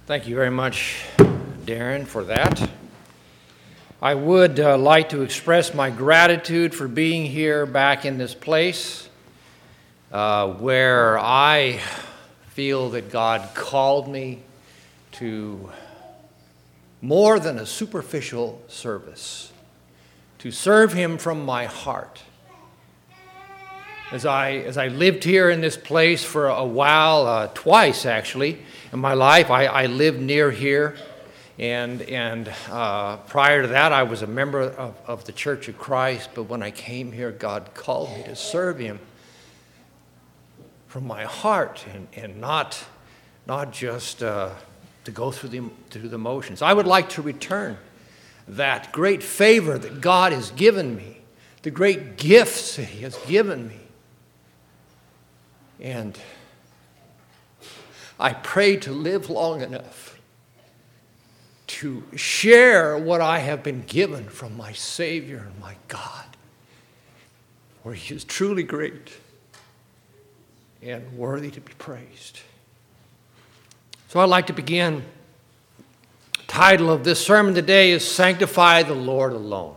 Thank you very much, Darren, for that. I would like to express my gratitude for being here back in this place where I feel that God called me to more than a superficial service, to serve Him from my heart. As I lived here in this place for a while, twice actually, in my life, I lived near here, and prior to that, I was a member of the Church of Christ, but when I came here, God called me to serve Him from my heart and not just to go through the motions. I would like to return that great favor that God has given me, the great gifts that He has given me. And I pray to live long enough to share what I have been given from my Savior and my God, for He is truly great and worthy to be praised. So I'd like to begin. The title of this sermon today is Sanctify the Lord Alone.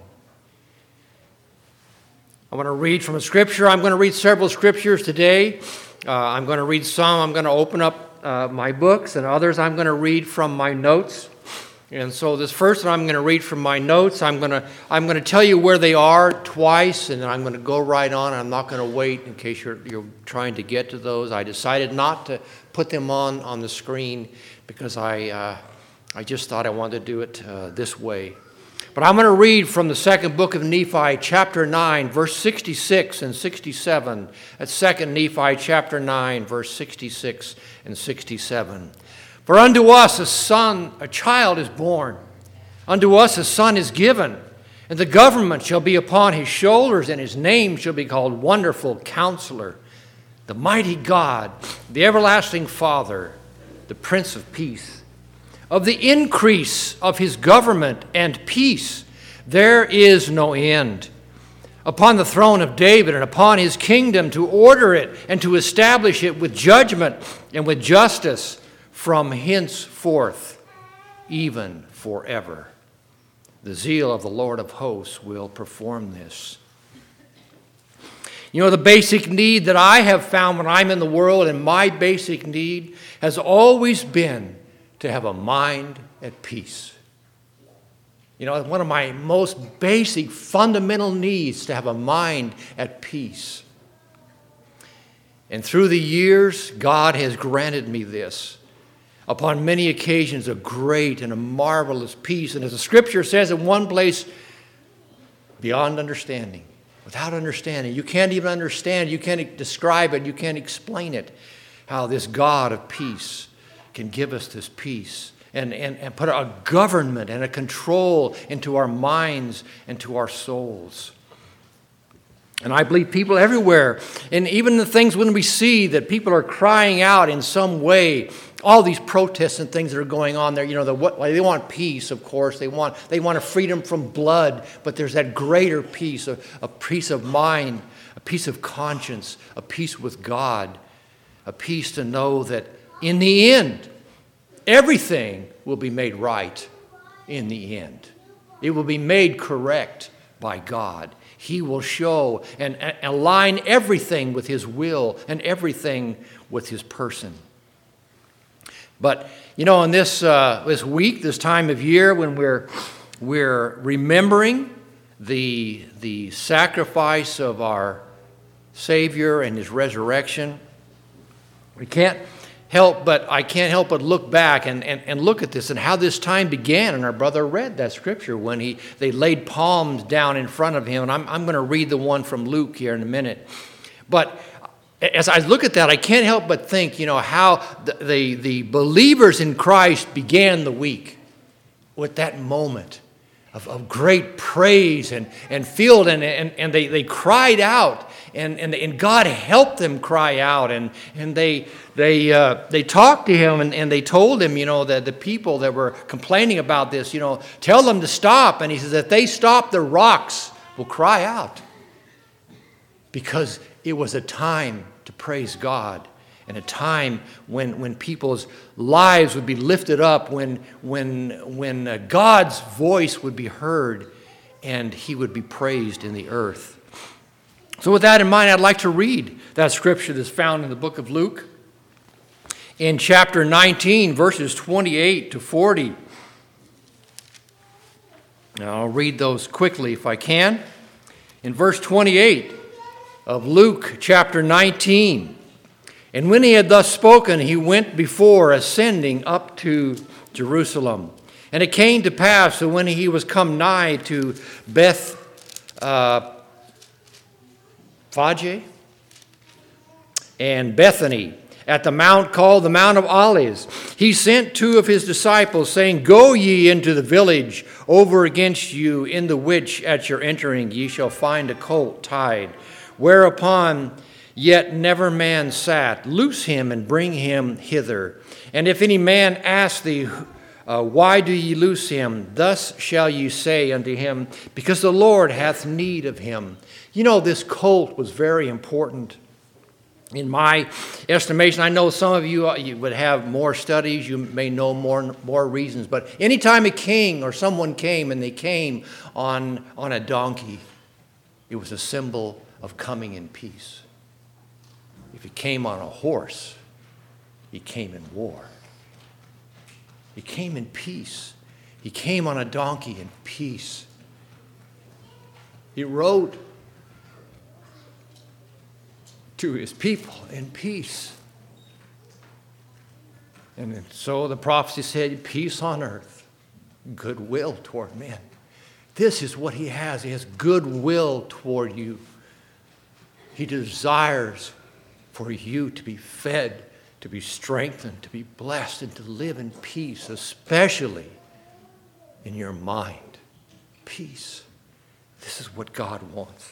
I want to read from a scripture. I'm going to read several scriptures today. I'm going to read some. I'm going to open up my books, and others I'm going to read from my notes. And so this first one I'm going to read from my notes. I'm going to tell you where they are twice, and then I'm going to go right on. I'm not going to wait in case you're trying to get to those. I decided not to put them on the screen because I just thought I wanted to do it this way. But I'm going to read from the second book of Nephi, chapter 9, verse 66 and 67. That's 2 Nephi, chapter 9, verse 66 and 67. For unto us a child is born. Unto us a son is given. And the government shall be upon his shoulders, and his name shall be called Wonderful Counselor, the Mighty God, the Everlasting Father, the Prince of Peace. Of the increase of his government and peace, there is no end. Upon the throne of David and upon his kingdom, to order it and to establish it with judgment and with justice from henceforth, even forever. The zeal of the Lord of hosts will perform this. You know, the basic need that I have found when I'm in the world, and my basic need has always been to have a mind at peace. You know, one of my most basic, fundamental needs to have a mind at peace. And through the years, God has granted me this. Upon many occasions, a great and a marvelous peace. And as the Scripture says in one place, beyond understanding. Without understanding. You can't even understand. You can't describe it. You can't explain it. How this God of peace can give us this peace and put a government and a control into our minds and to our souls. And I believe people everywhere, and even the things when we see that people are crying out in some way, all these protests and things that are going on there, you know, they want peace, of course. They want a freedom from blood, but there's that greater peace, a peace of mind, a peace of conscience, a peace with God, a peace to know that in the end, everything will be made right in the end. It will be made correct by God. He will show and align everything with His will and everything with His person. But, you know, in this week, this time of year, when we're remembering the sacrifice of our Savior and His resurrection, I can't help but look back and look at this and how this time began. And our brother read that scripture when they laid palms down in front of him. And I'm going to read the one from Luke here in a minute. But as I look at that, I can't help but think, you know, how the believers in Christ began the week with that moment of great praise and filled, and they cried out, and God helped them cry out, and they talked to Him, and they told Him, you know, that the people that were complaining about this, you know, tell them to stop. And He says, if they stop, the rocks will cry out, because it was a time to praise God and a time when people's lives would be lifted up, when God's voice would be heard and he would be praised in the earth. So with that in mind, I'd like to read that scripture that's found in the book of Luke in chapter 19, verses 28 to 40. Now, I'll read those quickly if I can. In verse 28 of Luke chapter 19, and when he had thus spoken, he went before, ascending up to Jerusalem. And it came to pass that when he was come nigh to Bethphage and Bethany, at the mount called the Mount of Olives, he sent two of his disciples, saying, Go ye into the village over against you, in the which at your entering ye shall find a colt tied, whereupon yet never man sat. Loose him and bring him hither. And if any man ask thee, Why do ye loose him? Thus shall ye say unto him, Because the Lord hath need of him. You know, this colt was very important. In my estimation, I know some of you would have more studies, you may know more reasons, but anytime a king or someone came and they came on a donkey, it was a symbol of coming in peace. If he came on a horse, he came in war. He came in peace. He came on a donkey in peace. He rode to his people in peace. And so the prophecy said, peace on earth, goodwill toward men. This is what he has. He has goodwill toward you. He desires for you to be fed, to be strengthened, to be blessed, and to live in peace, especially in your mind. Peace. This is what God wants.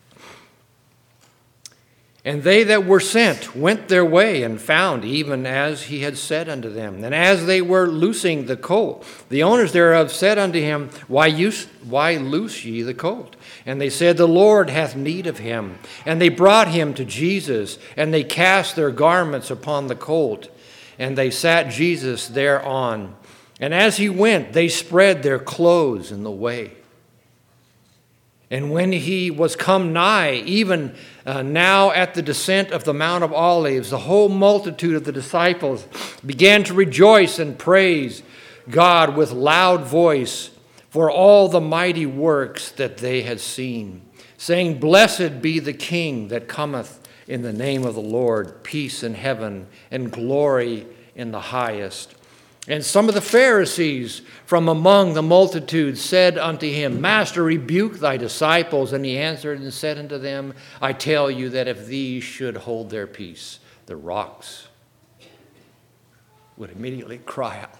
And they that were sent went their way and found even as he had said unto them. And as they were loosing the colt, the owners thereof said unto him, Why loose ye the colt? And they said, The Lord hath need of him. And they brought him to Jesus, and they cast their garments upon the colt, and they sat Jesus thereon. And as he went, they spread their clothes in the way. And when he was come nigh, even now at the descent of the Mount of Olives, the whole multitude of the disciples began to rejoice and praise God with loud voice for all the mighty works that they had seen, saying, Blessed be the King that cometh in the name of the Lord, peace in heaven and glory in the highest. And some of the Pharisees from among the multitude said unto him, Master, rebuke thy disciples. And he answered and said unto them, I tell you that if these should hold their peace, the rocks would immediately cry out.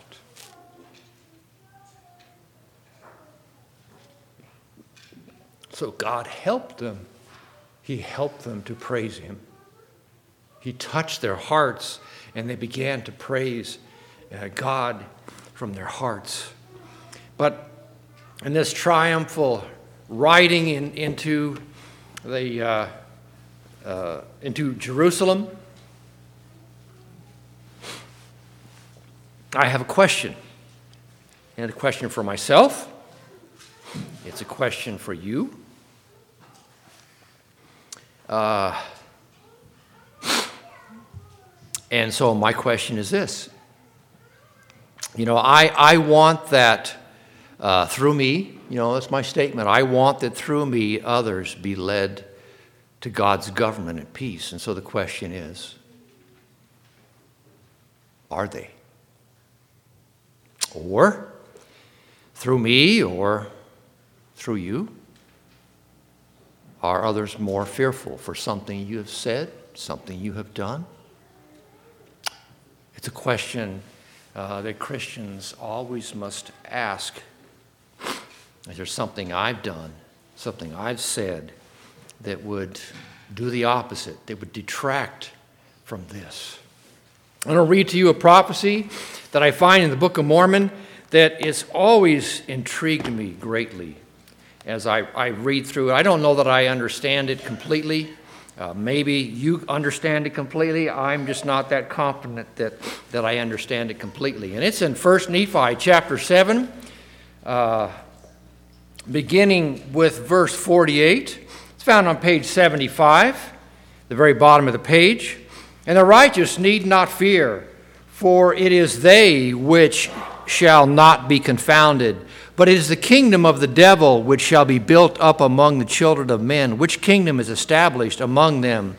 So God helped them. He helped them to praise him. He touched their hearts, and they began to praise God from their hearts. But in this triumphal riding into Jerusalem, I have a question. And a question for myself. It's a question for you. And so my question is this. You know, I want that through me, you know, that's my statement. I want that through me others be led to God's government and peace. And so the question is, are they? Or through me or through you, are others more fearful for something you have said, something you have done? It's a question that Christians always must ask. Is there something I've done, something I've said that would do the opposite, that would detract from this? I'm going to read to you a prophecy that I find in the Book of Mormon that has always intrigued me greatly as I read through it. I don't know that I understand it completely, Maybe you understand it completely. I'm just not that confident that I understand it completely. And it's in 1 Nephi chapter 7, beginning with verse 48. It's found on page 75, the very bottom of the page. And the righteous need not fear, for it is they which shall not be confounded. But it is the kingdom of the devil which shall be built up among the children of men, which kingdom is established among them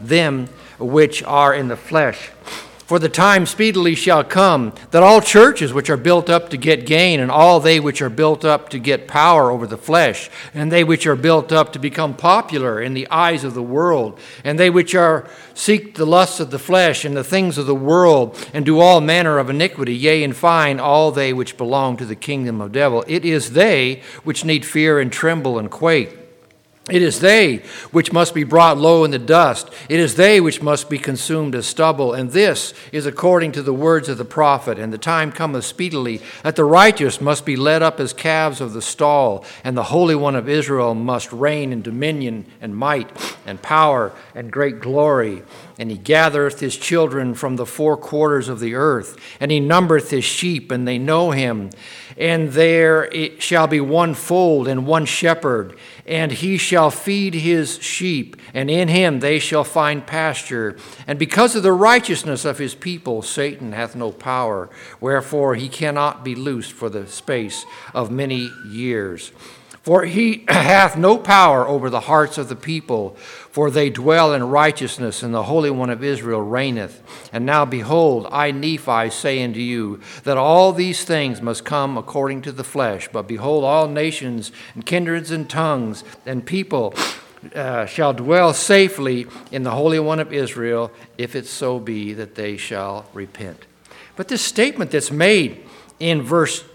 which are in the flesh. For the time speedily shall come that all churches which are built up to get gain, and all they which are built up to get power over the flesh, and they which are built up to become popular in the eyes of the world, and they which are seek the lusts of the flesh and the things of the world, and do all manner of iniquity, yea, in fine, all they which belong to the kingdom of devil. It is they which need fear and tremble and quake. It is they which must be brought low in the dust. It is they which must be consumed as stubble. And this is according to the words of the prophet. And the time cometh speedily that the righteous must be led up as calves of the stall, and the Holy One of Israel must reign in dominion and might and power and great glory. And he gathereth his children from the four quarters of the earth, and he numbereth his sheep, and they know him. And there it shall be one fold and one shepherd, and he shall feed his sheep, and in him they shall find pasture. And because of the righteousness of his people, Satan hath no power, wherefore he cannot be loosed for the space of many years. For he hath no power over the hearts of the people, for they dwell in righteousness, and the Holy One of Israel reigneth. And now behold, I Nephi say unto you, that all these things must come according to the flesh. But behold, all nations and kindreds and tongues and people shall dwell safely in the Holy One of Israel, if it so be that they shall repent. But this statement that's made in verse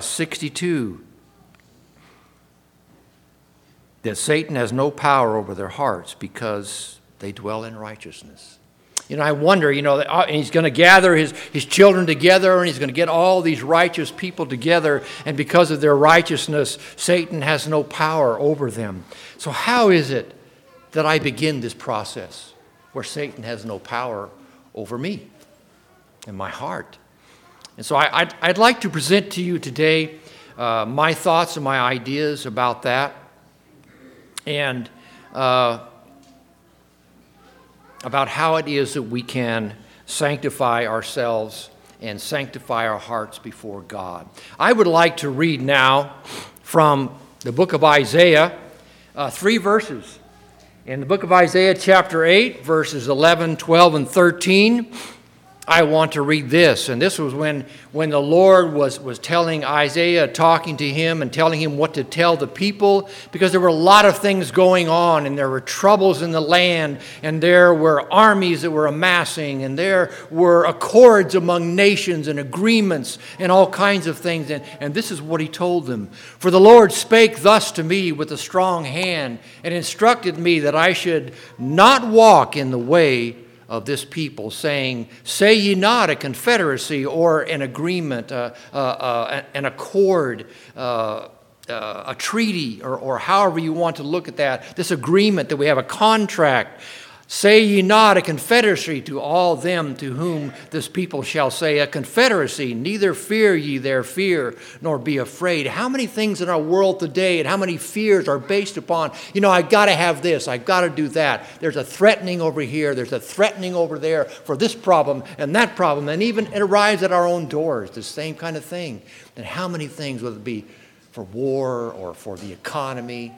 62, that Satan has no power over their hearts because they dwell in righteousness. I wonder, he's going to gather his children together, and he's going to get all these righteous people together, and because of their righteousness, Satan has no power over them. So how is it that I begin this process where Satan has no power over me and my heart? And so I'd like to present to you today my thoughts and my ideas about that, and about how it is that we can sanctify ourselves and sanctify our hearts before God. I would like to read now from the book of Isaiah, 3 verses. In the book of Isaiah chapter 8, verses 11, 12, and 13, I want to read this. And this was when the Lord was telling Isaiah, talking to him and telling him what to tell the people, because there were a lot of things going on, and there were troubles in the land, and there were armies that were amassing, and there were accords among nations and agreements and all kinds of things. And this is what he told them. For the Lord spake thus to me with a strong hand, and instructed me that I should not walk in the way of this people, saying, say ye not a confederacy or an agreement, an accord, a treaty, or however you want to look at that, this agreement that we have, a contract. Say ye not a confederacy to all them to whom this people shall say a confederacy, neither fear ye their fear, nor be afraid. How many things in our world today and how many fears are based upon, I got to have this, I got to do that. There's a threatening over here, there's a threatening over there for this problem and that problem, and even it arrives at our own doors, the same kind of thing. And how many things, whether it be for war or for the economy,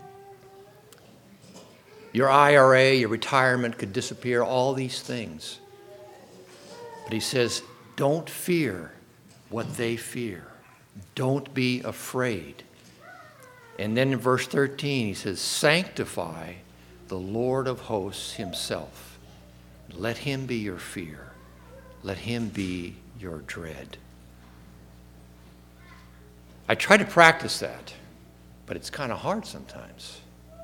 your IRA, your retirement could disappear, all these things. But he says, don't fear what they fear. Don't be afraid. And then in verse 13, he says, sanctify the Lord of hosts himself. Let him be your fear. Let him be your dread. I try to practice that, but it's kind of hard sometimes.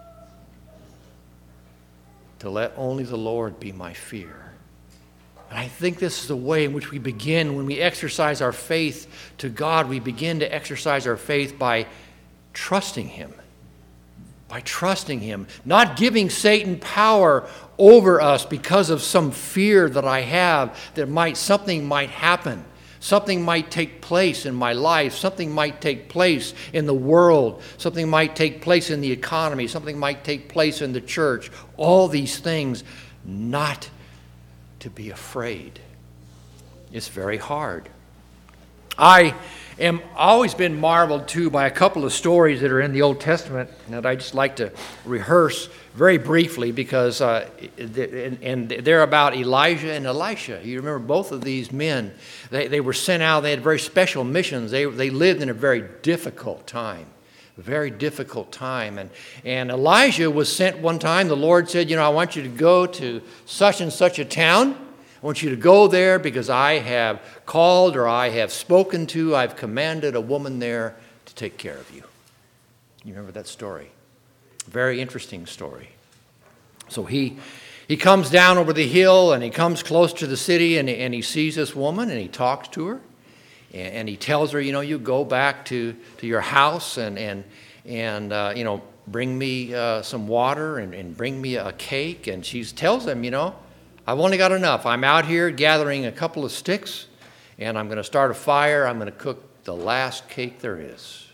To let only the Lord be my fear. And I think this is the way in which we begin when we exercise our faith to God. We begin to exercise our faith by trusting him. by trusting him, not giving Satan power over us because of some fear that I have that something might happen. Something might take place in my life. Something might take place in the world. Something might take place in the economy. Something might take place in the church. All these things, not to be afraid. It's very hard. I am always been marveled, too, by a couple of stories that are in the Old Testament that I just like to rehearse very briefly because they're about Elijah and Elisha. You remember both of these men. They were sent out. They had very special missions. They lived in a very difficult time. Very difficult time. And Elijah was sent one time. The Lord said, I want you to go to such and such a town. I want you to go there because I have called or I have spoken to, I've commanded a woman there to take care of you. You remember that story? Very interesting story. So he comes down over the hill and he comes close to the city and he sees this woman and he talks to her. And he tells her, you go back to your house and bring me some water and bring me a cake. And she tells him, I've only got enough. I'm out here gathering a couple of sticks, and I'm going to start a fire. I'm going to cook the last cake there is.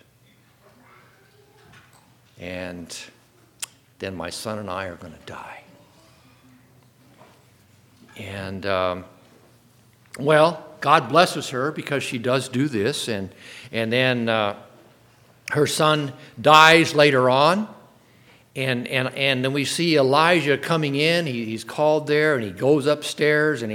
And then my son and I are going to die. And, God blesses her because she does do this, and then her son dies later on. And then we see Elijah coming in. He's called there, and he goes upstairs, and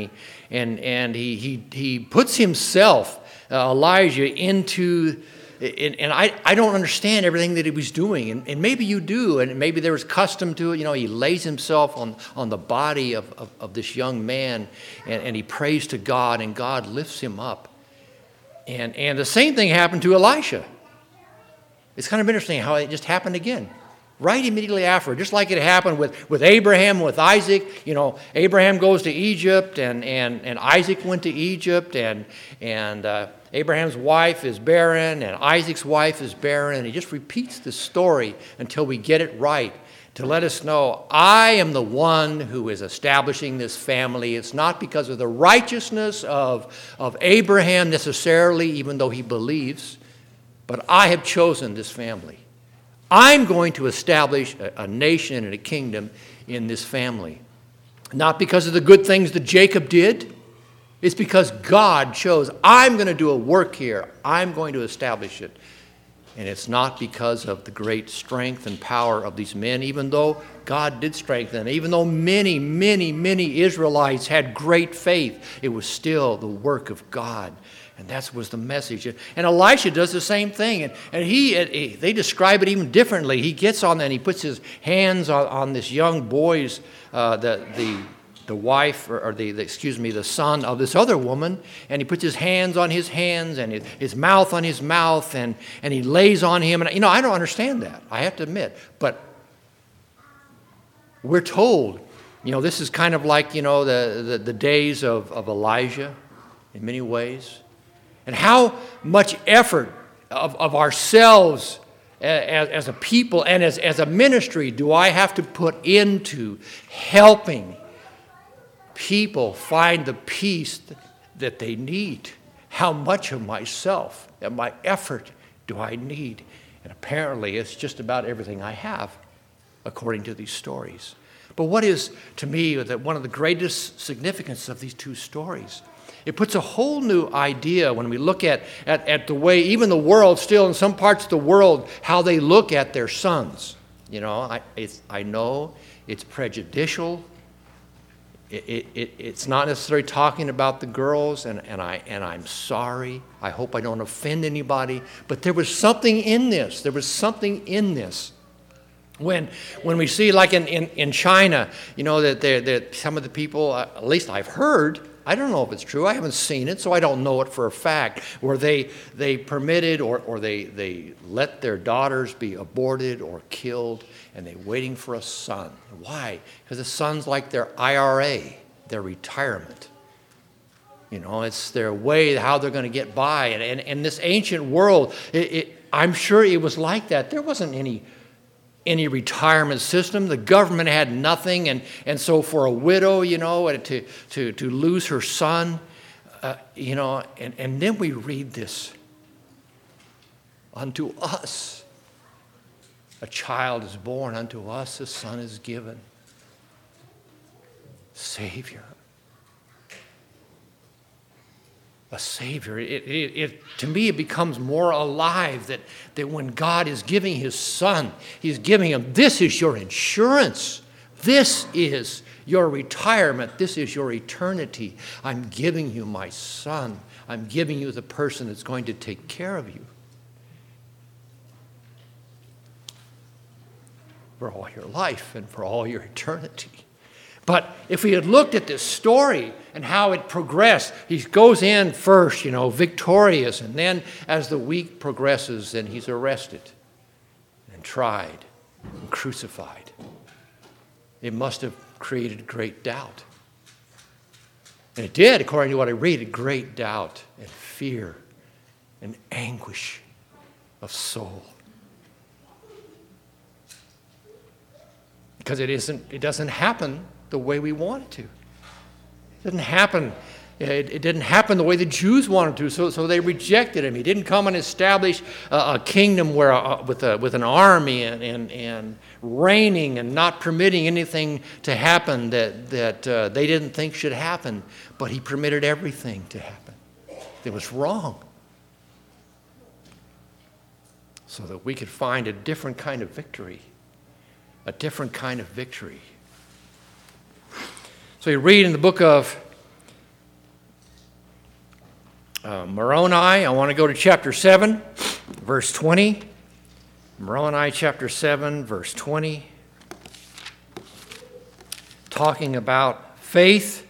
he puts himself, Elijah, into. And I don't understand everything that he was doing, and maybe you do, and maybe there was custom to it. He lays himself on the body of this young man, and he prays to God, and God lifts him up. And the same thing happened to Elisha. It's kind of interesting how it just happened again. Right immediately after, just like it happened with Abraham, with Isaac. Abraham goes to Egypt, and Isaac went to Egypt, and Abraham's wife is barren, and Isaac's wife is barren. And he just repeats the story until we get it right to let us know, I am the one who is establishing this family. It's not because of the righteousness of Abraham necessarily, even though he believes, but I have chosen this family. I'm going to establish a nation and a kingdom in this family. Not because of the good things that Jacob did. It's because God chose, I'm going to do a work here. I'm going to establish it. And it's not because of the great strength and power of these men, even though God did strengthen them. Even though many, many, many Israelites had great faith, it was still the work of God. And that was the message. And Elisha does the same thing. And they describe it even differently. He gets on there and he puts his hands on this young boy's, the wife, or the son of this other woman. And he puts his hands on his hands and his mouth on his mouth. And he lays on him. And, I don't understand that, I have to admit. But we're told, this is kind of like, the days of Elijah in many ways. And how much effort of ourselves as a people and as a ministry do I have to put into helping people find the peace that they need? How much of myself and my effort do I need? And apparently it's just about everything I have, according to these stories. But what is, to me, one of the greatest significance of these two stories? It puts a whole new idea when we look at the way even the world, still in some parts of the world, how they look at their sons. I know it's prejudicial. It's not necessarily talking about the girls, and I'm sorry. I hope I don't offend anybody. But there was something in this. There was something in this. When we see, like in China, that some of the people, at least I've heard, I don't know if it's true. I haven't seen it, so I don't know it for a fact, where they permitted or they let their daughters be aborted or killed, and they're waiting for a son. Why? Because the son's like their IRA, their retirement. It's their way, how they're going to get by. And this ancient world, I'm sure it was like that. There wasn't any any retirement system. The government had nothing, and so for a widow, to lose her son, and then we read this. Unto us a child is born, unto us a son is given. Savior. A Savior. To me, it becomes more alive that when God is giving His Son, He's giving Him, this is your insurance. This is your retirement. This is your eternity. I'm giving you my Son. I'm giving you the person that's going to take care of you for all your life and for all your eternity. But if we had looked at this story and how it progressed, he goes in first, victorious, and then as the week progresses, then he's arrested and tried and crucified. It must have created great doubt. And it did, according to what I read, great doubt and fear and anguish of soul. Because it doesn't happen the way we want it to. It didn't happen. It didn't happen the way the Jews wanted to, so they rejected him. He didn't come and establish a kingdom where with an army and reigning and not permitting anything to happen that they didn't think should happen. But he permitted everything to happen. It was wrong. So that we could find a different kind of victory. A different kind of victory. So you read in the book of Moroni. I want to go to chapter 7, verse 20. Moroni chapter 7, verse 20. Talking about faith.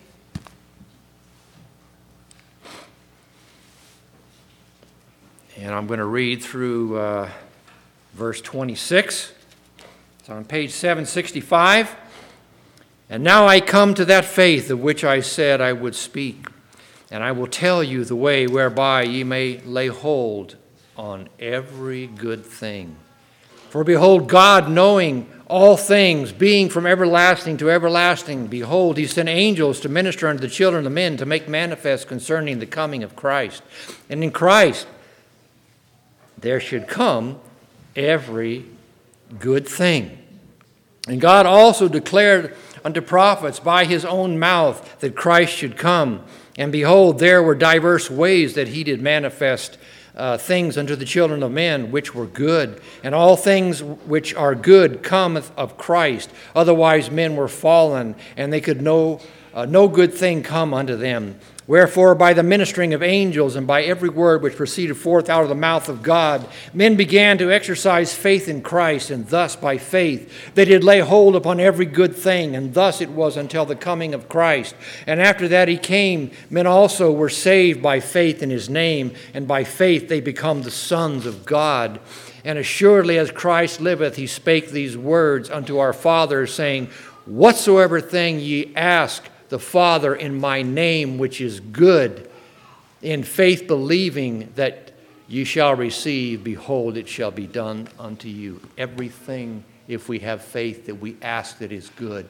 And I'm going to read through verse 26. It's on page 765. And now I come to that faith of which I said I would speak, and I will tell you the way whereby ye may lay hold on every good thing. For behold, God, knowing all things, being from everlasting to everlasting, behold, He sent angels to minister unto the children of men, to make manifest concerning the coming of Christ. And in Christ there should come every good thing. And God also declared unto prophets by His own mouth that Christ should come. And behold, there were diverse ways that He did manifest things unto the children of men which were good. And all things which are good cometh of Christ. Otherwise men were fallen, and they could no good thing come unto them. Wherefore, by the ministering of angels and by every word which proceeded forth out of the mouth of God, men began to exercise faith in Christ, and thus by faith they did lay hold upon every good thing, and thus it was until the coming of Christ. And after that He came, men also were saved by faith in His name, and by faith they become the sons of God. And assuredly as Christ liveth, He spake these words unto our fathers, saying, Whatsoever thing ye ask the Father in my name, which is good, in faith believing that ye shall receive, behold, it shall be done unto you. Everything, if we have faith that we ask that is good,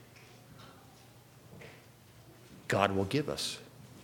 God will give us.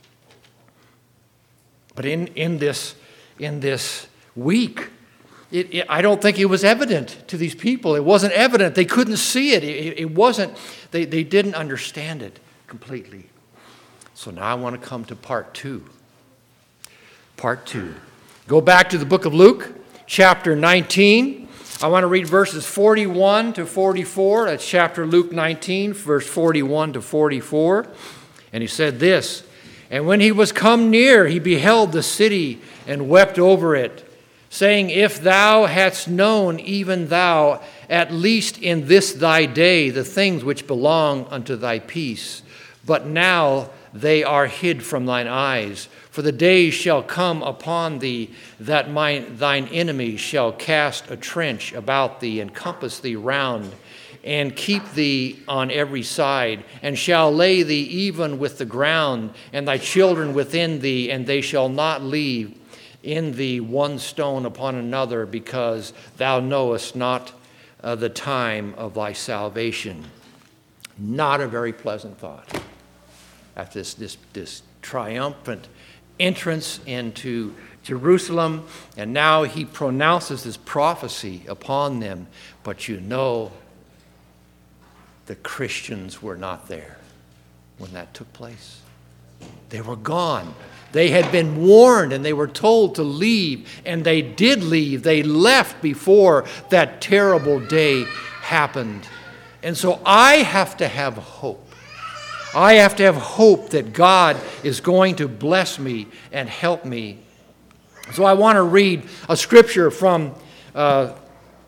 But in this week, I don't think it was evident to these people. It wasn't evident. They couldn't see it. It wasn't. They didn't understand it completely. So now I want to come to part 2. Part 2. Go back to the book of Luke, chapter 19. I want to read verses 41 to 44. That's chapter Luke 19, verse 41 to 44. And he said this, And when he was come near, he beheld the city and wept over it, saying, If thou hadst known, even thou, at least in this thy day, the things which belong unto thy peace. But now they are hid from thine eyes. For the days shall come upon thee that thine enemies shall cast a trench about thee and compass thee round and keep thee on every side, and shall lay thee even with the ground, and thy children within thee, and they shall not leave in thee one stone upon another, because thou knowest not the time of thy salvation. Not a very pleasant thought. After this triumphant entrance into Jerusalem, and now he pronounces this prophecy upon them. But you know, the Christians were not there when that took place. They were gone. They had been warned and they were told to leave, and they did leave. They left before that terrible day happened. And so I have to have hope. I have to have hope that God is going to bless me and help me. So I want to read a scripture from the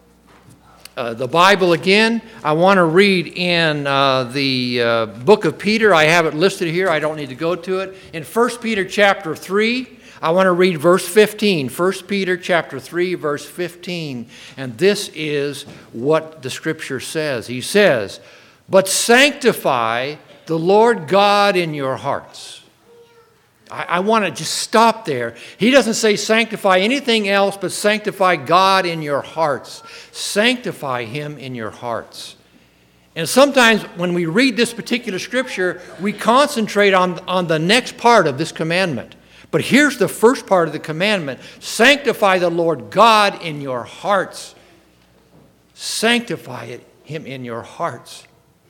Bible again. I want to read in the book of Peter. I have it listed here. I don't need to go to it. In 1 Peter chapter 3, I want to read verse 15. 1 Peter chapter 3, verse 15. And this is what the scripture says. He says, "But sanctify the Lord God in your hearts." I want to just stop there. He doesn't say sanctify anything else, but sanctify God in your hearts. Sanctify Him in your hearts. And sometimes when we read this particular scripture, we concentrate on the next part of this commandment. But here's the first part of the commandment. Sanctify the Lord God in your hearts. Sanctify Him in your hearts.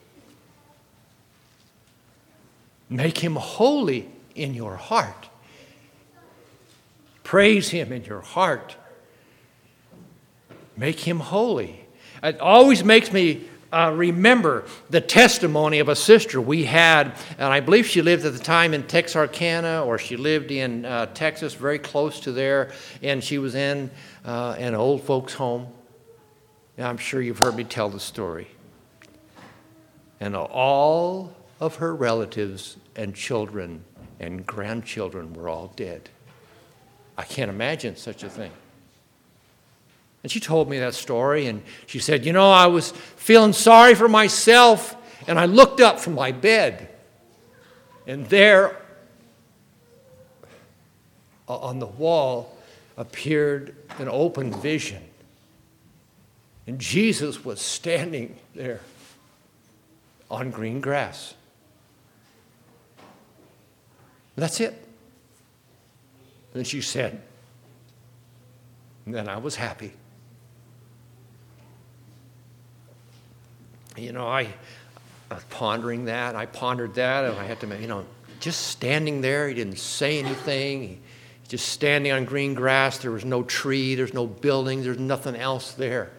Make Him holy in your heart. Praise Him in your heart. Make Him holy. It always makes me remember the testimony of a sister we had, and I believe she lived at the time in Texarkana, or she lived in Texas, very close to there, and she was in an old folks' home. And I'm sure you've heard me tell the story. And all of her relatives and children and grandchildren were all dead. I can't imagine such a thing. And she told me that story, and she said, you know, I was feeling sorry for myself, and I looked up from my bed, and there on the wall appeared an open vision. And Jesus was standing there on green grass. And that's it. And she said, and then I was happy. You know, I was pondering that. I pondered that, and I had to, just standing there. He didn't say anything. He just standing on green grass. There was no tree. There's no building. There's nothing else there.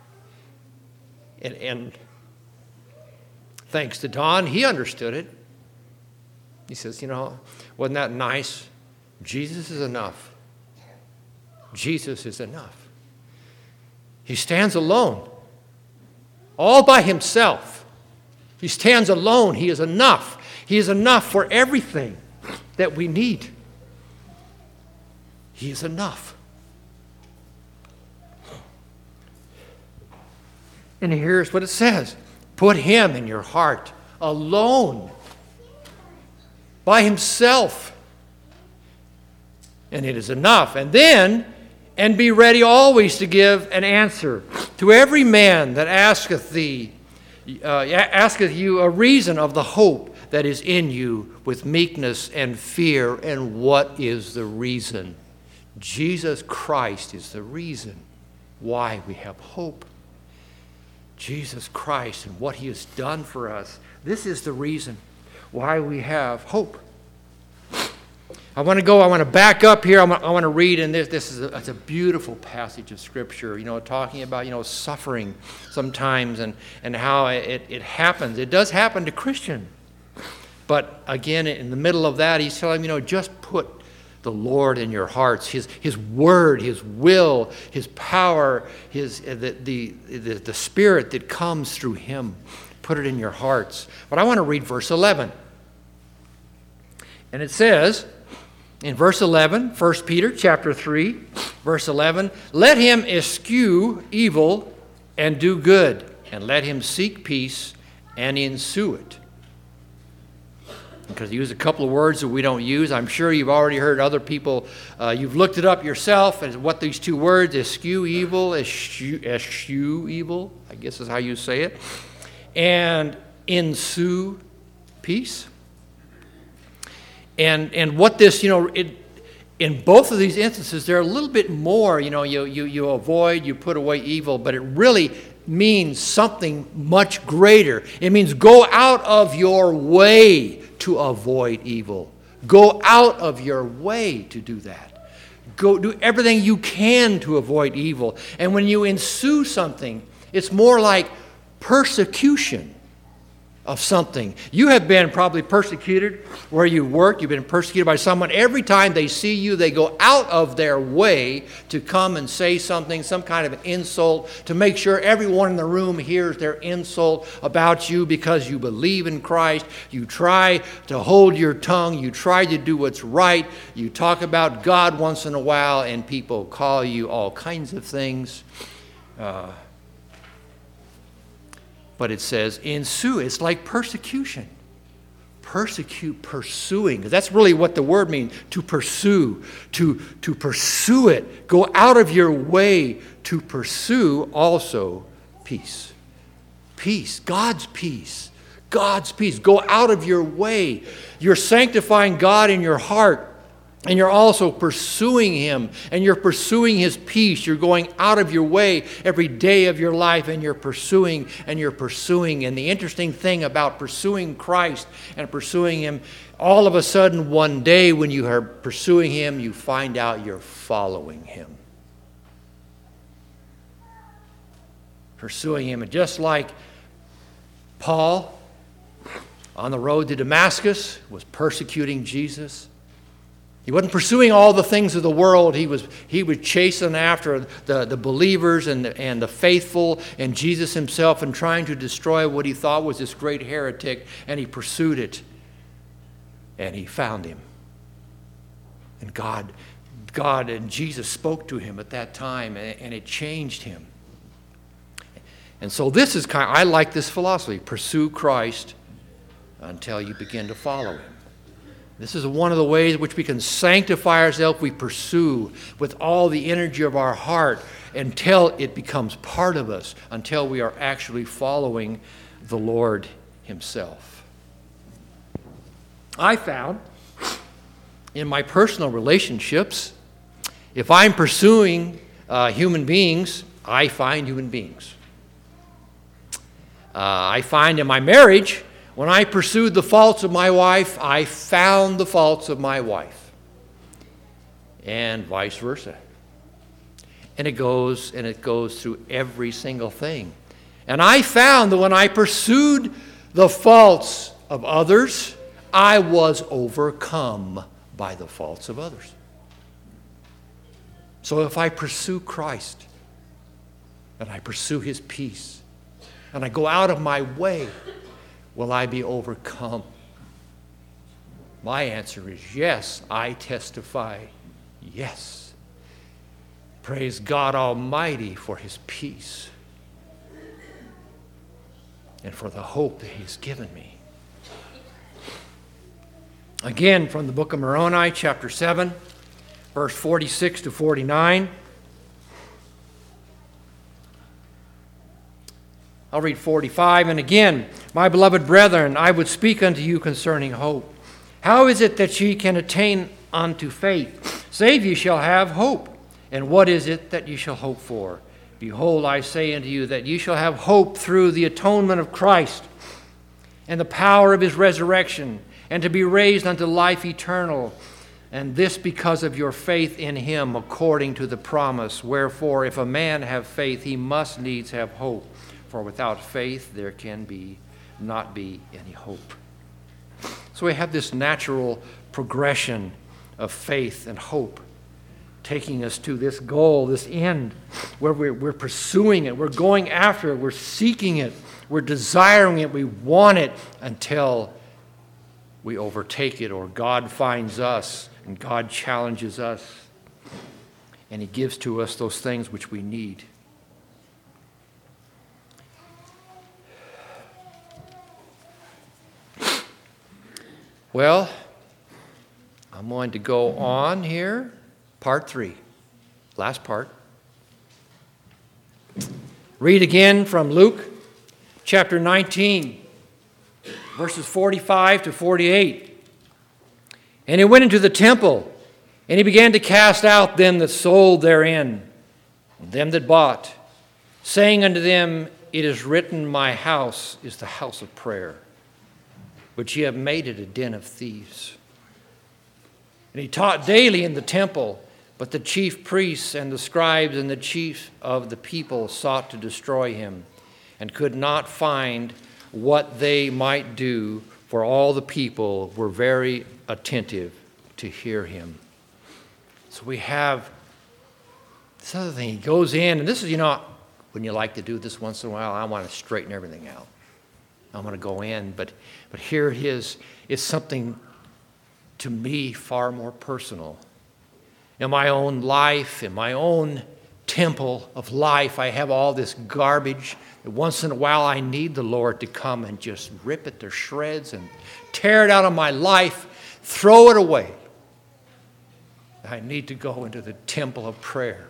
And thanks to Don, he understood it. He says, wasn't that nice? Jesus is enough. Jesus is enough. He stands alone, all by himself. He stands alone. He is enough. He is enough for everything that we need. He is enough. And here's what it says. Put him in your heart, alone, by himself. And it is enough. And then, and be ready always to give an answer to every man that asketh you a reason of the hope that is in you with meekness and fear. And what is the reason? Jesus Christ is the reason why we have hope. Jesus Christ and what he has done for us. This is the reason why we have hope. I want to back up here. I want to read, and it's a beautiful passage of Scripture, talking about, suffering sometimes and how it happens. It does happen to Christians. But again, in the middle of that, he's telling them, just put the Lord in your hearts, his word, his will, his power, the spirit that comes through him. Put it in your hearts. But I want to read verse 11. And it says, in verse 11, 1 Peter chapter 3, verse 11, let him eschew evil and do good, and let him seek peace and ensue it. because I use a couple of words that we don't use. I'm sure you've already heard other people, you've looked it up yourself as what these two words, eschew evil, eschew evil, I guess is how you say it, and ensue peace. And what this, in both of these instances, they're a little bit more, you avoid, you put away evil, but it really means something much greater. It means go out of your way to avoid evil. Go out of your way to do that. Go do everything you can to avoid evil. And when you ensue something, it's more like persecution of something. You have been probably persecuted where you work. You've been persecuted by someone. Every time they see you, they go out of their way to come and say something, some kind of an insult, to make sure everyone in the room hears their insult about you because you believe in Christ. You try to hold your tongue. You try to do what's right. You talk about God once in a while, and people call you all kinds of things. But it says ensue. It's like persecution. Pursuing. Because that's really what the word means, to pursue. To pursue it. Go out of your way to pursue also peace. Peace. God's peace. God's peace. Go out of your way. You're sanctifying God in your heart. And you're also pursuing Him, and you're pursuing His peace. You're going out of your way every day of your life, and you're pursuing, and you're pursuing. And the interesting thing about pursuing Christ and pursuing Him, all of a sudden one day when you are pursuing Him, you find out you're following Him. Pursuing Him. And just like Paul on the road to Damascus was persecuting Jesus, he wasn't pursuing all the things of the world. He was chasing after the believers and the faithful and Jesus Himself and trying to destroy what he thought was this great heretic, and he pursued it. And he found him. And God and Jesus spoke to him at that time, and it changed him. And so this is I like this philosophy. Pursue Christ until you begin to follow Him. This is one of the ways in which we can sanctify ourselves. We pursue with all the energy of our heart until it becomes part of us, until we are actually following the Lord Himself. I found in my personal relationships, if I'm pursuing human beings, I find human beings. I find in my marriage, when I pursued the faults of my wife, I found the faults of my wife. And vice versa. And it goes through every single thing. And I found that when I pursued the faults of others, I was overcome by the faults of others. So if I pursue Christ, and I pursue His peace, and I go out of my way, will I be overcome? My answer is yes. I testify yes. Praise God Almighty for His peace and for the hope that He's given me. Again, from the book of Moroni, chapter 7, verse 46 to 49. I'll read 45. And again, my beloved brethren, I would speak unto you concerning hope. How is it that ye can attain unto faith, save ye shall have hope? And what is it that ye shall hope for? Behold, I say unto you that ye shall have hope through the atonement of Christ and the power of His resurrection, and to be raised unto life eternal. And this because of your faith in Him according to the promise. Wherefore, if a man have faith, he must needs have hope. For without faith there can not be any hope. So we have this natural progression of faith and hope taking us to this goal, this end, where we're pursuing it, we're going after it, we're seeking it, we're desiring it, we want it until we overtake it, or God finds us and God challenges us and He gives to us those things which we need. Well, I'm going to go on here. Part 3. Last part. Read again from Luke chapter 19, verses 45 to 48. And he went into the temple, and he began to cast out them that sold therein, and them that bought, saying unto them, It is written, My house is the house of prayer, but ye have made it a den of thieves. And he taught daily in the temple, but the chief priests and the scribes and the chief of the people sought to destroy him, and could not find what they might do, for all the people were very attentive to hear him. So we have this other thing. He goes in, and this is, when you like to do this once in a while, I want to straighten everything out. I want to go in, but here it is. It's something to me far more personal. In my own life, in my own temple of life, I have all this garbage that once in a while I need the Lord to come and just rip it to shreds and tear it out of my life, throw it away. I need to go into the temple of prayer,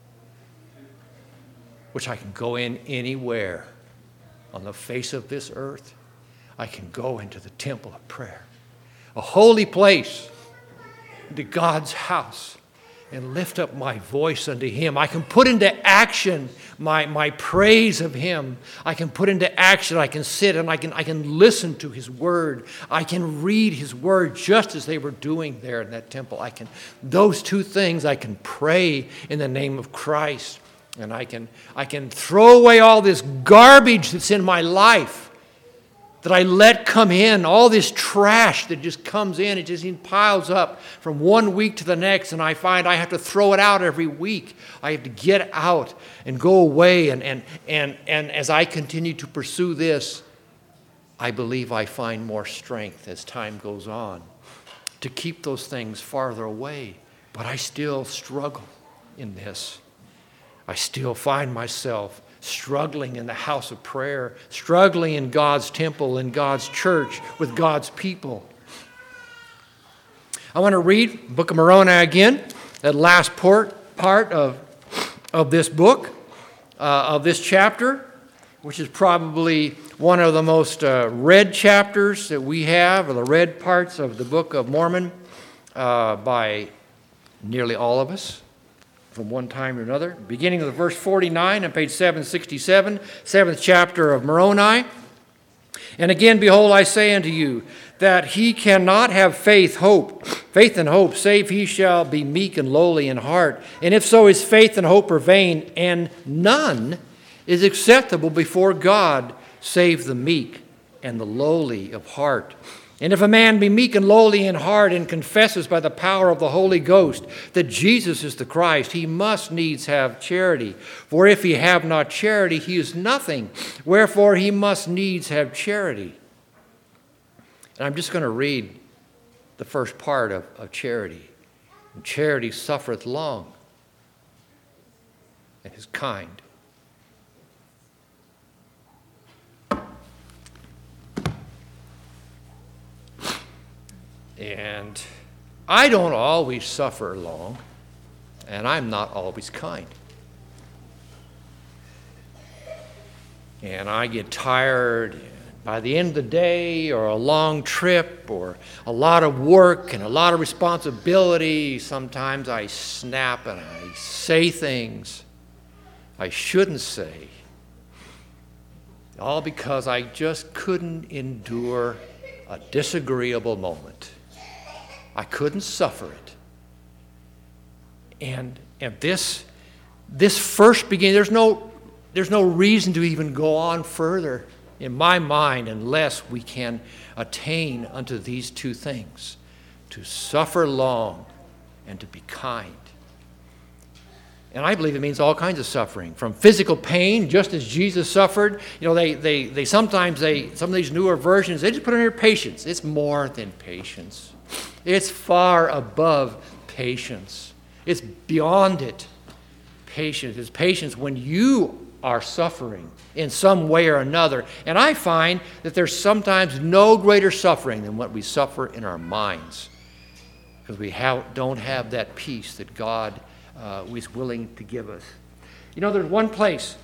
which I can go in anywhere on the face of this earth. I can go into the temple of prayer, a holy place, into God's house, and lift up my voice unto him. I can put into action my praise of him. I can put into action, I can sit and I can listen to his word. I can read his word just as they were doing there in that temple. Those two things, I can pray in the name of Christ. And I can throw away all this garbage that's in my life that I let come in, all this trash that just comes in. It just piles up from one week to the next, and I find I have to throw it out every week. I have to get out and go away. And as I continue to pursue this, I believe I find more strength as time goes on to keep those things farther away. But I still struggle in this. I still find myself struggling in the house of prayer, struggling in God's temple, in God's church, with God's people. I want to read the book of Moroni again, that last part of this book, of this chapter, which is probably one of the most read chapters that we have, or the read parts of the Book of Mormon by nearly all of us, from one time to another. Beginning of the verse 49 on page 767, 7th chapter of Moroni. And again, behold, I say unto you, that he cannot have faith and hope, save he shall be meek and lowly in heart. And if so, his faith and hope are vain, and none is acceptable before God, save the meek and the lowly of heart. And if a man be meek and lowly in heart and confesses by the power of the Holy Ghost that Jesus is the Christ, he must needs have charity. For if he have not charity, he is nothing. Wherefore he must needs have charity. And I'm just going to read the first part of charity. And charity suffereth long and is kind. And I don't always suffer long, and I'm not always kind. And I get tired by the end of the day, or a long trip, or a lot of work and a lot of responsibility. Sometimes I snap and I say things I shouldn't say, all because I just couldn't endure a disagreeable moment. I couldn't suffer it. And this first beginning, there's no reason to even go on further in my mind unless we can attain unto these two things, to suffer long and to be kind. And I believe it means all kinds of suffering, from physical pain, just as Jesus suffered. Some of these newer versions, they just put in here patience. It's more than patience. It's far above patience. It's beyond it. Patience is patience when you are suffering in some way or another. And I find that there's sometimes no greater suffering than what we suffer in our minds, because we don't have that peace that God is willing to give us. You know, there's one place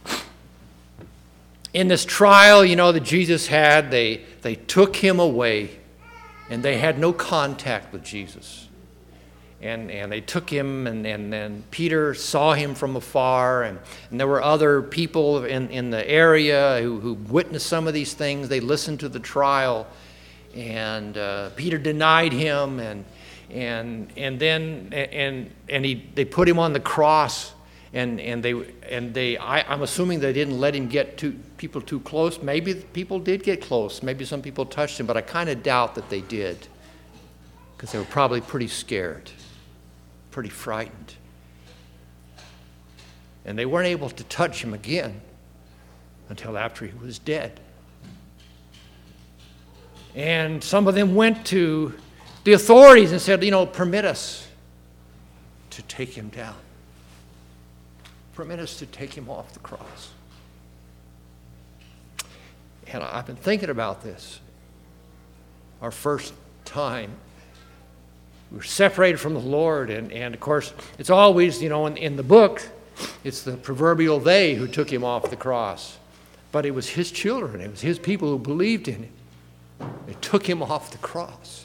in this trial, that Jesus had, they took him away, and they had no contact with Jesus. And they took him, and then Peter saw him from afar, and there were other people in the area who witnessed some of these things. They listened to the trial, and Peter denied him, and then they put him on the cross, and I'm assuming they didn't let him get people too close. Maybe people did get close. Maybe some people touched him, but I kind of doubt that they did, because they were probably pretty scared, pretty frightened. And they weren't able to touch him again until after he was dead. And some of them went to the authorities and said, permit us to take him down. Permit us to take him off the cross. And I've been thinking about this. Our first time, we were separated from the Lord, and of course, it's always, in the book, it's the proverbial they who took him off the cross. But it was his children, it was his people who believed in him. They took him off the cross.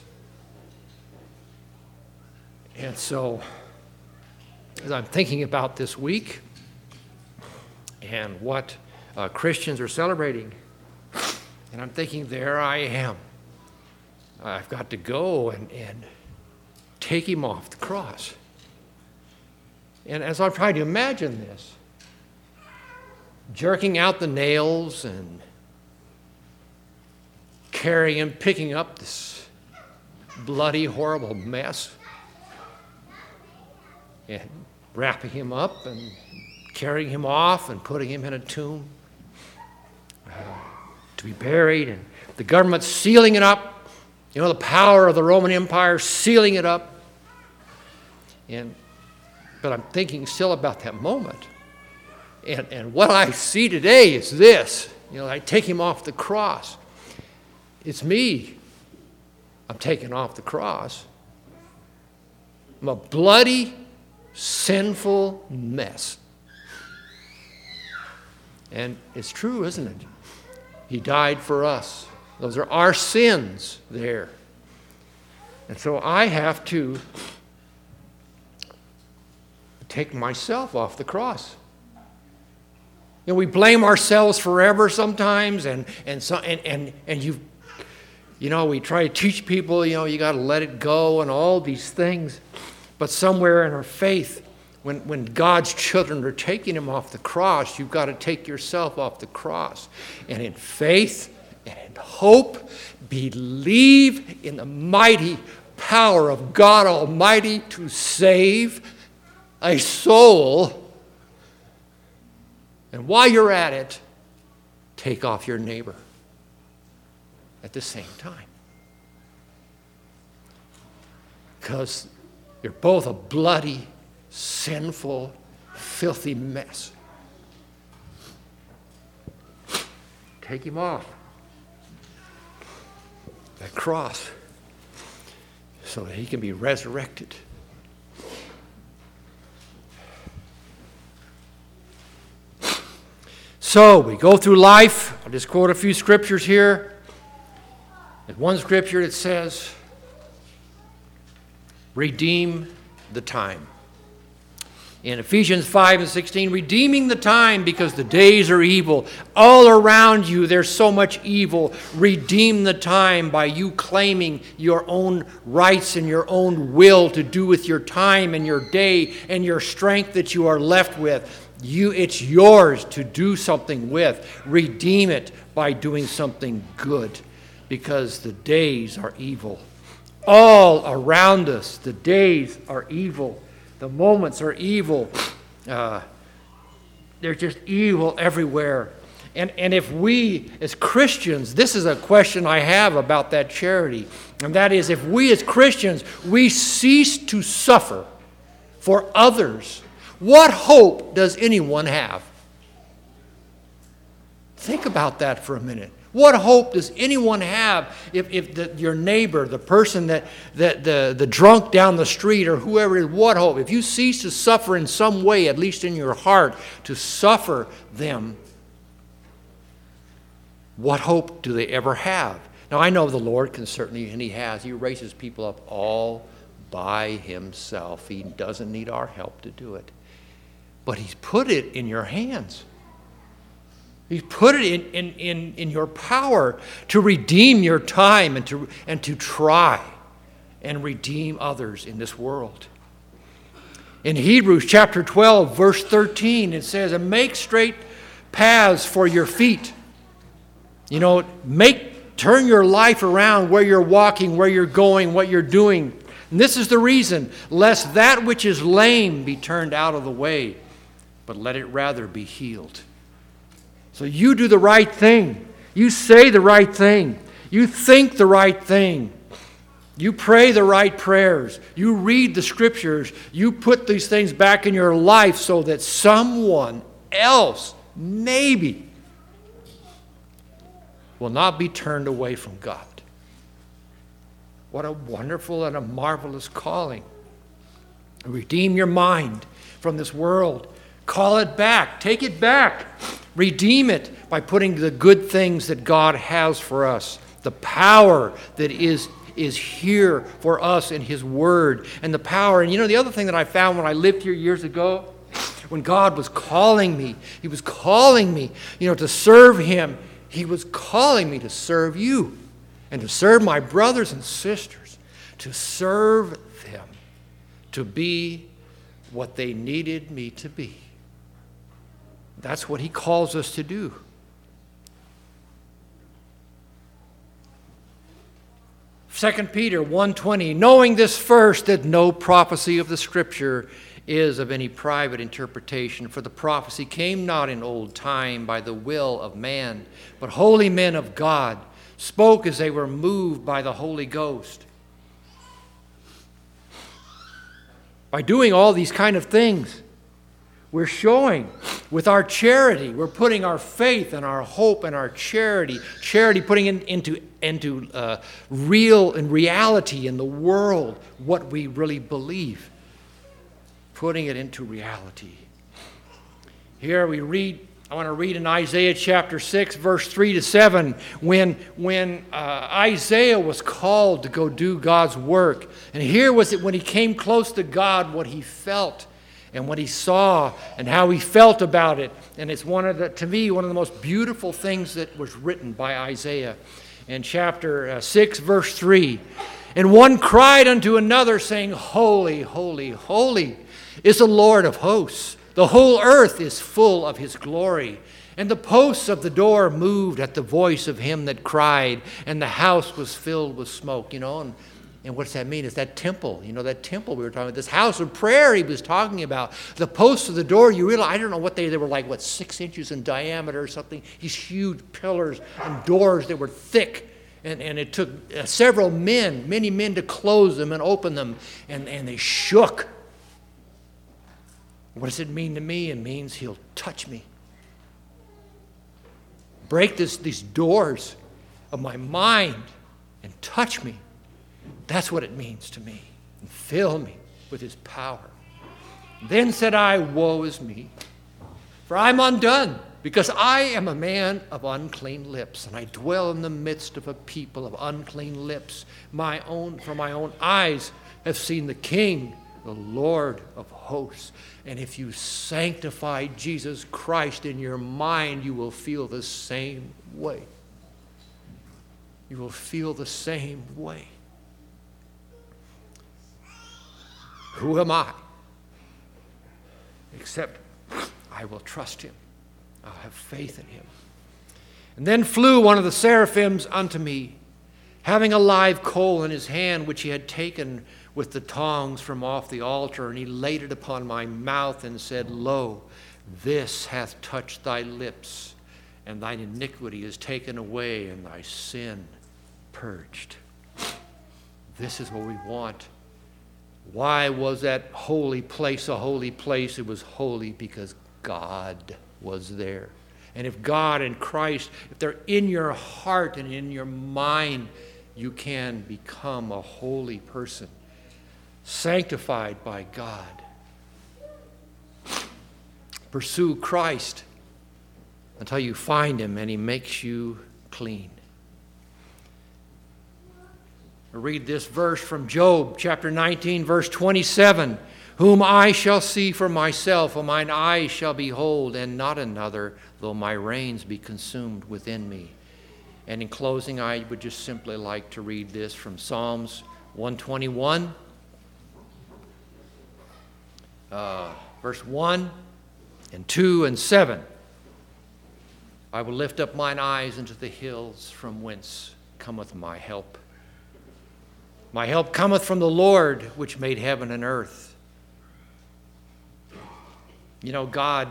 And so, as I'm thinking about this week and what Christians are celebrating, and I'm thinking, there I am. I've got to go and take him off the cross. And as I'm trying to imagine this, jerking out the nails and carrying him, picking up this bloody, horrible mess, and wrapping him up and carrying him off and putting him in a tomb to be buried, and the government sealing it up. The power of the Roman Empire sealing it up. But I'm thinking still about that moment. And what I see today is this. I take him off the cross. It's me. I'm taken off the cross. I'm a bloody, sinful mess. And it's true, isn't it? He died for us. Those are our sins there. And so I have to take myself off the cross. We blame ourselves forever sometimes, and we try to teach people, you got to let it go and all these things. But somewhere in our faith, when God's children are taking him off the cross, you've got to take yourself off the cross. And in faith and in hope, believe in the mighty power of God Almighty to save a soul. And while you're at it, take off your neighbor at the same time. Because you're both a bloody, sinful, filthy mess. Take him off that cross so that he can be resurrected. So we go through life. I'll just quote a few scriptures here. There's one scripture that says, redeem the time. In Ephesians 5:16, redeeming the time because the days are evil. All around you there's so much evil. Redeem the time by you claiming your own rights and your own will to do with your time and your day and your strength that you are left with. It's yours to do something with. Redeem it by doing something good, because the days are evil. All around us, the days are evil. The moments are evil. There's just evil everywhere. And if we, as Christians, this is a question I have about that charity, and that is, if we as Christians, we cease to suffer for others, what hope does anyone have? Think about that for a minute. What hope does anyone have if your neighbor, the person the drunk down the street or whoever it is, what hope? If you cease to suffer in some way, at least in your heart, to suffer them, what hope do they ever have? Now, I know the Lord can certainly, and He has. He raises people up all by Himself. He doesn't need our help to do it. But He's put it in your hands. He's put it in your power to redeem your time and to try and redeem others in this world. In Hebrews chapter 12, verse 13, it says, and make straight paths for your feet. You know, turn your life around where you're walking, where you're going, what you're doing. And this is the reason, lest that which is lame be turned out of the way, but let it rather be healed. So you do the right thing. You say the right thing. You think the right thing. You pray the right prayers. You read the Scriptures. You put these things back in your life so that someone else, maybe, will not be turned away from God. What a wonderful and a marvelous calling. Redeem your mind from this world. Call it back. Take it back. Redeem it by putting the good things that God has for us. The power that is here for us in His Word. And the power. And you know, the other thing that I found when I lived here years ago, when God was calling me, He was calling me, to serve Him. He was calling me to serve you and to serve my brothers and sisters, to serve them, to be what they needed me to be. That's what He calls us to do. Second Peter 1:20, knowing this first, that no prophecy of the Scripture is of any private interpretation, for the prophecy came not in old time by the will of man, but holy men of God spoke as they were moved by the Holy Ghost. By doing all these kind of things, we're showing with our charity, we're putting our faith and our hope and our charity putting into real and reality in the world what we really believe, putting it into reality. Here we read, I want to read in Isaiah chapter 6, verse 3 to 7, when Isaiah was called to go do God's work. And here was it when he came close to God, what he felt and what he saw and how he felt about it. And it's to me, one of the most beautiful things that was written by Isaiah. In chapter 6, verse 3, and one cried unto another, saying, Holy, holy, holy is the Lord of hosts. The whole earth is full of His glory. And the posts of the door moved at the voice of him that cried, and the house was filled with smoke. And what does that mean? It's that temple. That temple we were talking about. This house of prayer he was talking about. The posts of the door, you realize, I don't know what they were like, 6 inches in diameter or something. These huge pillars and doors that were thick. And it took many men to close them and open them. And they shook. What does it mean to me? It means He'll touch me. Break these doors of my mind and touch me. That's what it means to me. And fill me with His power. Then said I, woe is me, for I'm undone, because I am a man of unclean lips, and I dwell in the midst of a people of unclean lips. For my own eyes have seen the King, the Lord of hosts. And if you sanctify Jesus Christ in your mind, you will feel the same way. You will feel the same way. Who am I? Except I will trust Him. I'll have faith in Him. And then flew one of the seraphims unto me, having a live coal in his hand, which he had taken with the tongs from off the altar, and he laid it upon my mouth and said, Lo, this hath touched thy lips, and thine iniquity is taken away, and thy sin purged. This is what we want. Why was that holy place a holy place? It was holy because God was there. And if God and Christ, if they're in your heart and in your mind, you can become a holy person, sanctified by God. Pursue Christ until you find him and he makes you clean. I read this verse from Job, chapter 19, verse 27. Whom I shall see for myself, whom mine eyes shall behold, and not another, though my reins be consumed within me. And in closing, I would just simply like to read this from Psalms 121, verse 1 and 2 and 7. I will lift up mine eyes into the hills, from whence cometh my help. My help cometh from the Lord, which made heaven and earth. You know, God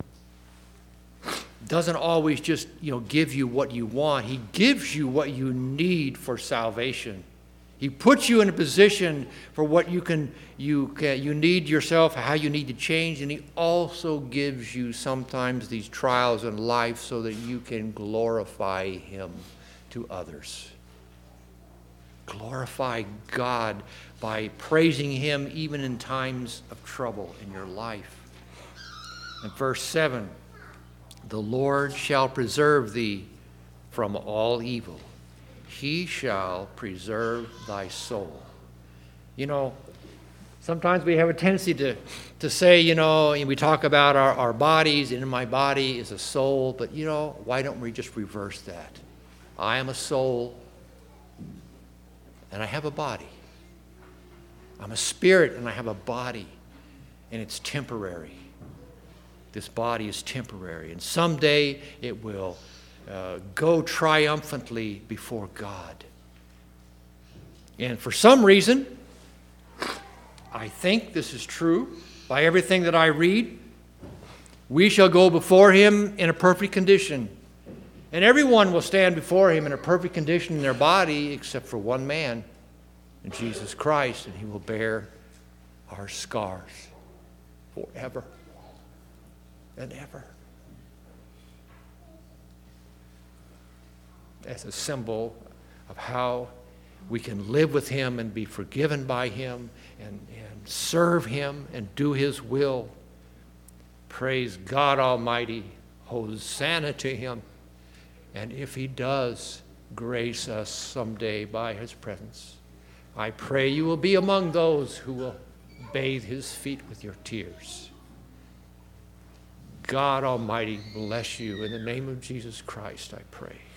doesn't always just, give you what you want. He gives you what you need for salvation. He puts you in a position for what you need yourself, how you need to change, and he also gives you sometimes these trials in life so that you can glorify him to others. Glorify God by praising him even in times of trouble in your life. In verse 7, the Lord shall preserve thee from all evil. He shall preserve thy soul. Sometimes we have a tendency to say, we talk about our bodies, and in my body is a soul, but why don't we just reverse that? I am a soul, and I have a body. I'm a spirit, and I have a body, and it's temporary. This body is temporary, and someday it will go triumphantly before God. And for some reason, I think this is true by everything that I read, we shall go before him in a perfect condition. And everyone will stand before him in a perfect condition in their body except for one man, in Jesus Christ, and he will bear our scars forever and ever, as a symbol of how we can live with him and be forgiven by him and serve him and do his will. Praise God Almighty. Hosanna to him. And if he does grace us someday by his presence, I pray you will be among those who will bathe his feet with your tears. God Almighty bless you. In the name of Jesus Christ, I pray.